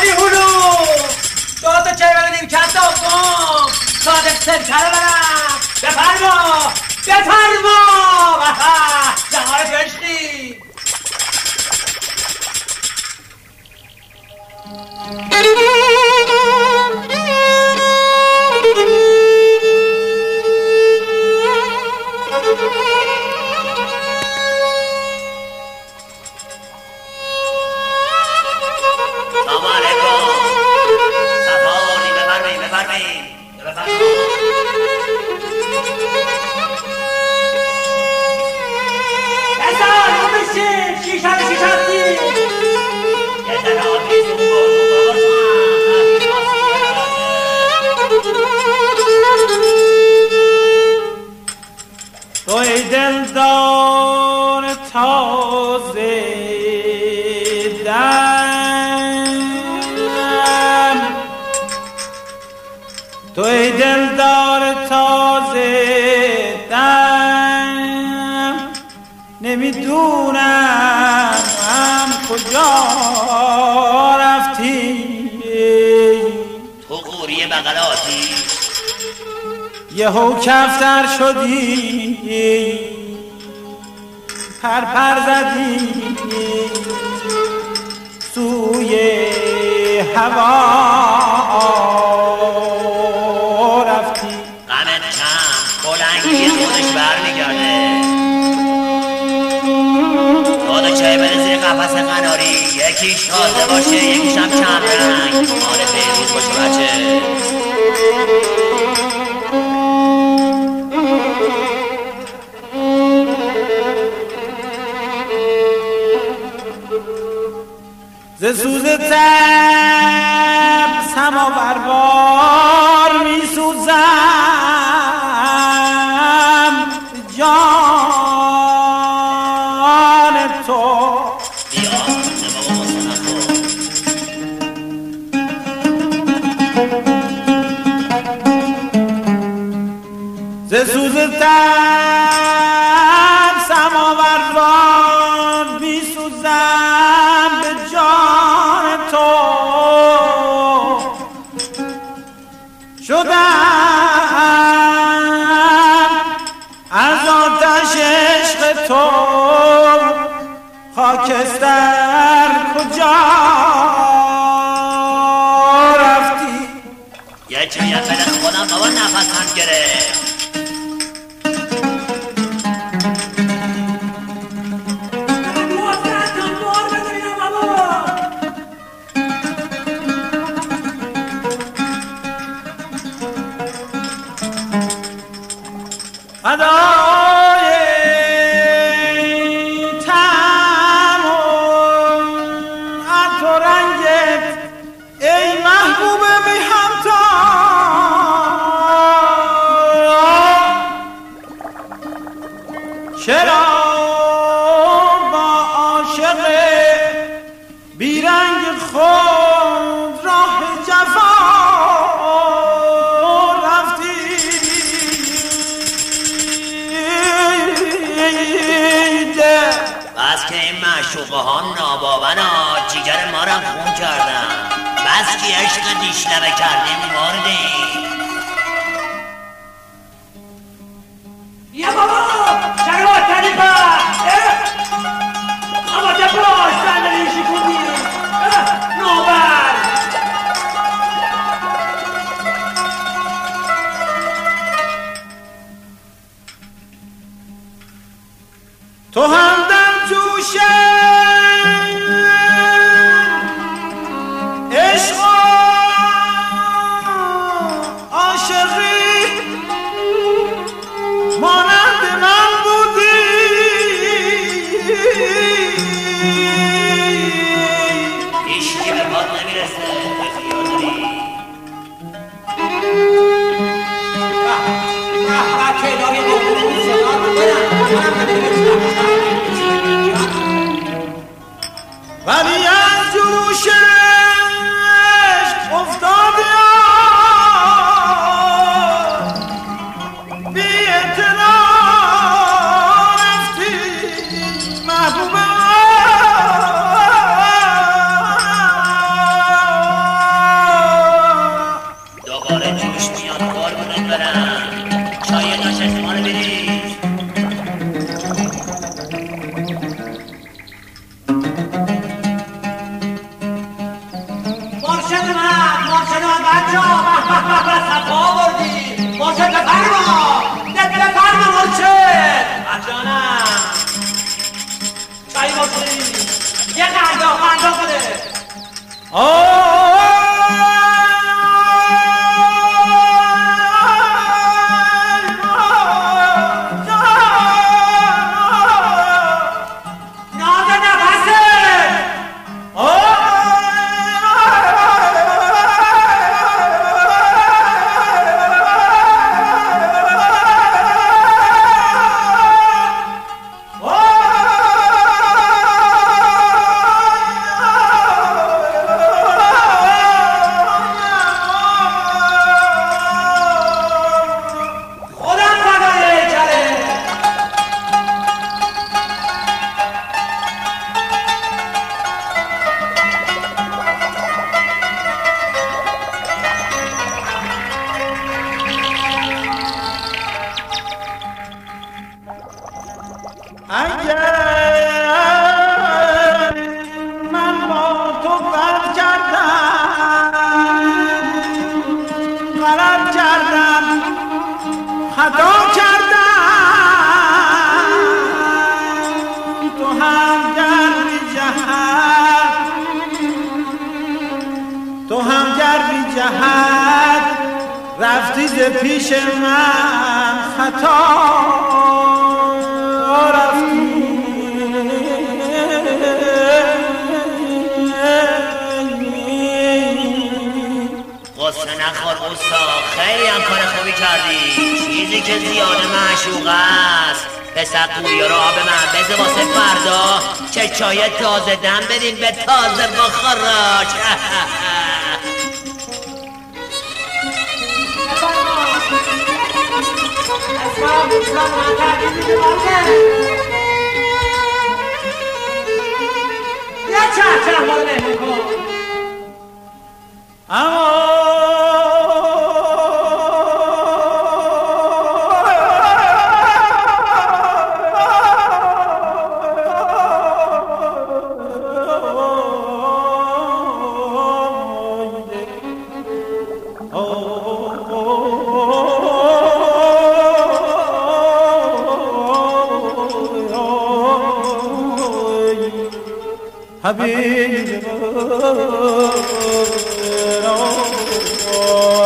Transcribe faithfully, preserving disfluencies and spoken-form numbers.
ای هلو دو تا چای بگیریم کتاب کن صادق سرکره برم بفرما بفرما جهار گشتی توی دلدار تازه دم توی دلدار تازه دم نمیدونم هم کجا رفتی تو قوری بغل آتیش یهو کفتر شدی پر پر زدی سوی هوا رفتی غمت کم بلنگی خودش برمیگرده دادا چای بده زیر قفس قناری یکیش تازه باشه یکیش هم کم رنگ مال پیروز باشه بچه ز سوز تب سماور بار می سوزم جان تو ز سوز تب سماور بار می سوزم به جان تو شدم از آتش عشق تو خاکستر کجا رفتی یه چیه بده خودم بابا نفسم گرفت ادای تم و عطر رنگت ای محبوب بی همتا چرا با عاشق بیرنگ خود راه جفا بس که این معشوقه ها ناباونا جیگر ما را خون کردن بس که عشق دیشلبه کردیم مردیم یا بابا شروع تریبا آماده باش صندلی شکوندی نوبر تو هم در جوش عشق و عاشقی مانند من بودی هیچکی به باد نمیرسه به خیالی ولی از جوش عشق افتاده بی اعتنا رفتی محبوب مرشد من مرشد من بچه ها به به به صفا بردی مرشد بفرما دل بفرما مرشد بچه ها نه چایی مرشدی یه قندا قندا بده رفتی ز پیش من خطا رفتی قصه نخور اوستا خیلی هم کار خوبی کردی چیزی که زیاده معشوق است پسر قویا رو آب من بده واسه فردا چه چای تازه دم بدین به تازه بخوراش اسلام اسلام مطرحی میده بازه یه چه چه مال مهمون کن اما حبيبي